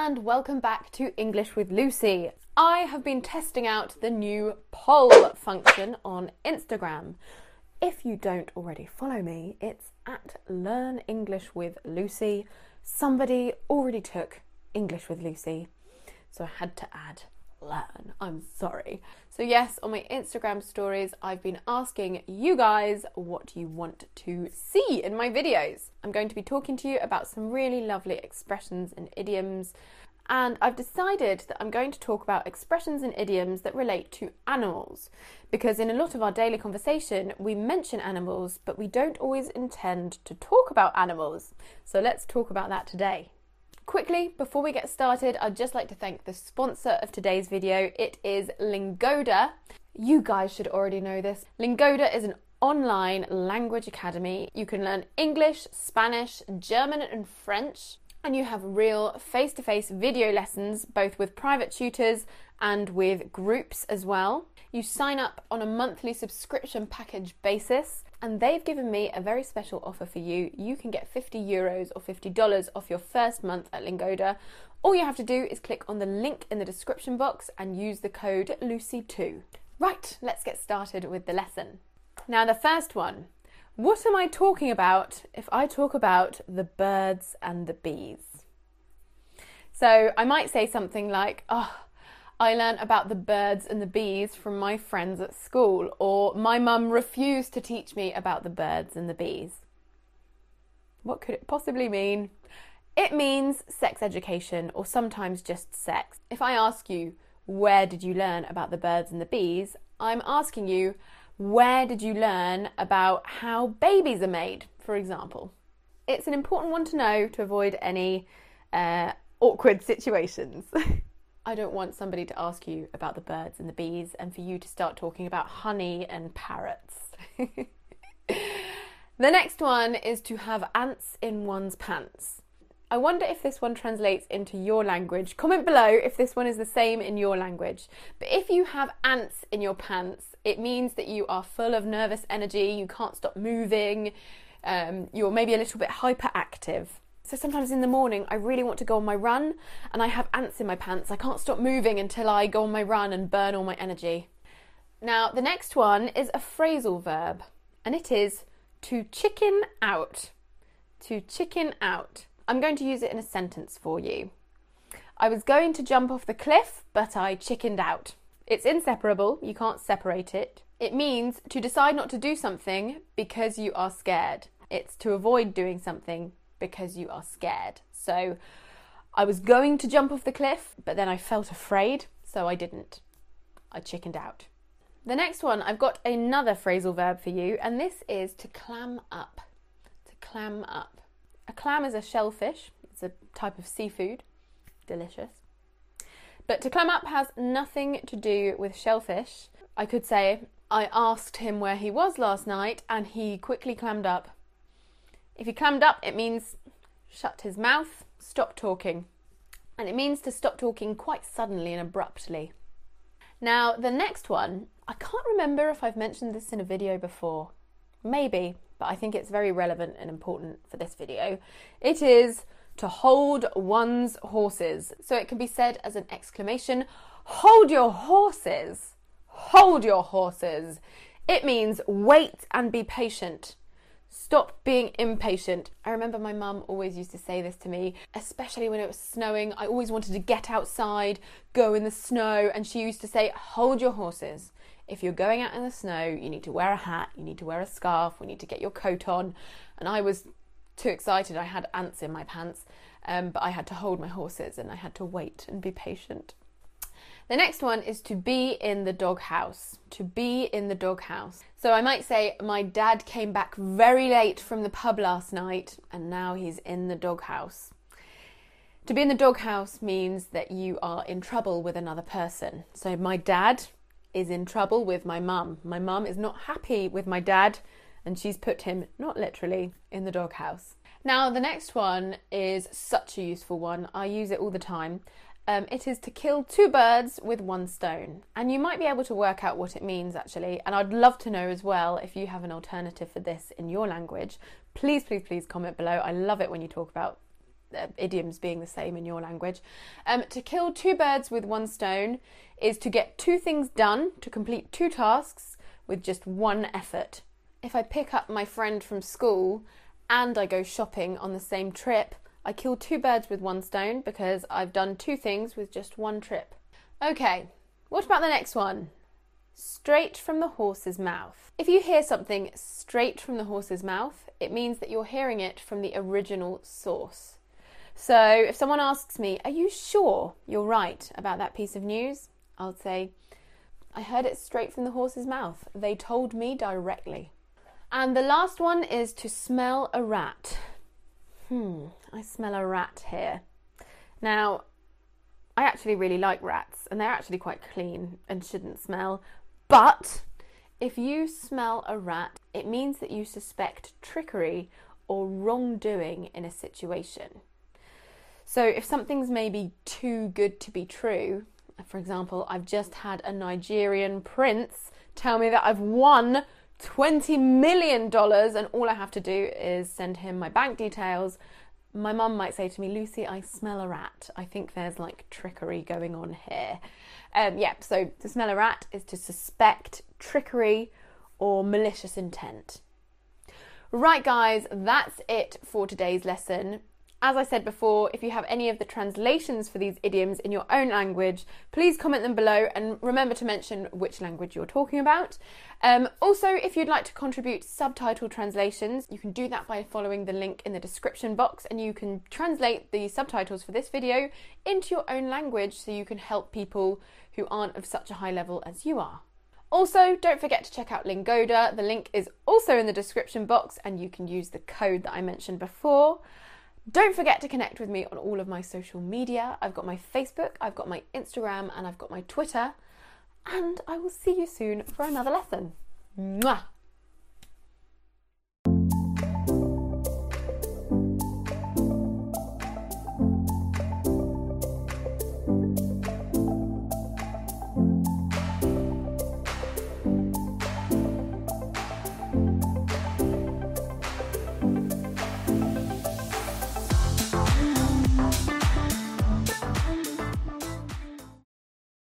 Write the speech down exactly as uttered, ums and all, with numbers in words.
and welcome back to English with Lucy. I have been testing out the new poll function on Instagram. If you don't already follow me, it's at Learn English with Lucy. Somebody already took English with Lucy, so I had to add learn. I'm sorry. So yes, on my Instagram stories, I've been asking you guys what you want to see in my videos. I'm going to be talking to you about some really lovely expressions and idioms, and I've decided that I'm going to talk about expressions and idioms that relate to animals, because in a lot of our daily conversation, we mention animals, but we don't always intend to talk about animals. So let's talk about that today. Quickly, before we get started, I'd just like to thank the sponsor of today's video. It is Lingoda. You guys should already know this. Lingoda is an online language academy. You can learn English, Spanish, German and French, and you have real face-to-face video lessons, both with private tutors and with groups as well. You sign up on a monthly subscription package basis, and they've given me a very special offer for you. You can get fifty euros or fifty dollars off your first month at Lingoda. All you have to do is click on the link in the description box and use the code Lucy two. Right, let's get started with the lesson. Now, the first one. What am I talking about if I talk about the birds and the bees? So I might say something like, oh, I learned about the birds and the bees from my friends at school, or my mum refused to teach me about the birds and the bees. What could it possibly mean? It means sex education, or sometimes just sex. If I ask you, where did you learn about the birds and the bees? I'm asking you, where did you learn about how babies are made, for example? It's an important one to know to avoid any uh, awkward situations. I don't want somebody to ask you about the birds and the bees and for you to start talking about honey and parrots. The next one is to have ants in one's pants. I wonder if this one translates into your language. Comment below if this one is the same in your language. But if you have ants in your pants, it means that you are full of nervous energy, you can't stop moving, um, you're maybe a little bit hyperactive. So sometimes in the morning, I really want to go on my run and I have ants in my pants. I can't stop moving until I go on my run and burn all my energy. Now, the next one is a phrasal verb, and it is to chicken out. To chicken out. I'm going to use it in a sentence for you. I was going to jump off the cliff, but I chickened out. It's inseparable. You can't separate it. It means to decide not to do something because you are scared. It's to avoid doing something because you are scared. So I was going to jump off the cliff, but then I felt afraid, so I didn't. I chickened out. The next one, I've got another phrasal verb for you, and this is to clam up. To clam up. A clam is a shellfish. It's a type of seafood. Delicious. But to clam up has nothing to do with shellfish. I could say, I asked him where he was last night, and he quickly clammed up. If he clammed up, it means shut his mouth, stop talking. And it means to stop talking quite suddenly and abruptly. Now, the next one, I can't remember if I've mentioned this in a video before. Maybe, but I think it's very relevant and important for this video. It is to hold one's horses. So it can be said as an exclamation, hold your horses, hold your horses. It means wait and be patient. Stop being impatient. I remember my mum always used to say this to me, especially when it was snowing. I always wanted to get outside, go in the snow, and she used to say, hold your horses. If you're going out in the snow, you need to wear a hat, you need to wear a scarf, we need to get your coat on. And I was too excited. I had ants in my pants, um, but I had to hold my horses and I had to wait and be patient. The next one is to be in the doghouse. To be in the doghouse. So I might say, my dad came back very late from the pub last night and now he's in the doghouse. To be in the doghouse means that you are in trouble with another person. So my dad is in trouble with my mum. My mum is not happy with my dad and she's put him, not literally, in the doghouse. Now, the next one is such a useful one. I use it all the time. Um, it is to kill two birds with one stone. And you might be able to work out what it means, actually. And I'd love to know as well if you have an alternative for this in your language. Please, please, please comment below. I love it when you talk about uh, idioms being the same in your language. Um, to kill two birds with one stone is to get two things done, to complete two tasks with just one effort. If I pick up my friend from school and I go shopping on the same trip, I kill two birds with one stone because I've done two things with just one trip. Okay, what about the next one? Straight from the horse's mouth. If you hear something straight from the horse's mouth, it means that you're hearing it from the original source. So if someone asks me, are you sure you're right about that piece of news? I'll say, I heard it straight from the horse's mouth. They told me directly. And the last one is to smell a rat. Hmm, I smell a rat here. Now, I actually really like rats, and they're actually quite clean and shouldn't smell. But if you smell a rat, it means that you suspect trickery or wrongdoing in a situation. So if something's maybe too good to be true, for example, I've just had a Nigerian prince tell me that I've won twenty million dollars and all I have to do is send him my bank details, my mum might say to me, Lucy, I smell a rat. I think there's like trickery going on here. Um, yeah, so to smell a rat is to suspect trickery or malicious intent. Right, guys, that's it for today's lesson. As I said before, if you have any of the translations for these idioms in your own language, please comment them below and remember to mention which language you're talking about. Um, also, if you'd like to contribute subtitle translations, you can do that by following the link in the description box, and you can translate the subtitles for this video into your own language so you can help people who aren't of such a high level as you are. Also, don't forget to check out Lingoda. The link is also in the description box and you can use the code that I mentioned before. Don't forget to connect with me on all of my social media. I've got my Facebook, I've got my Instagram, and I've got my Twitter. And I will see you soon for another lesson. Mwah!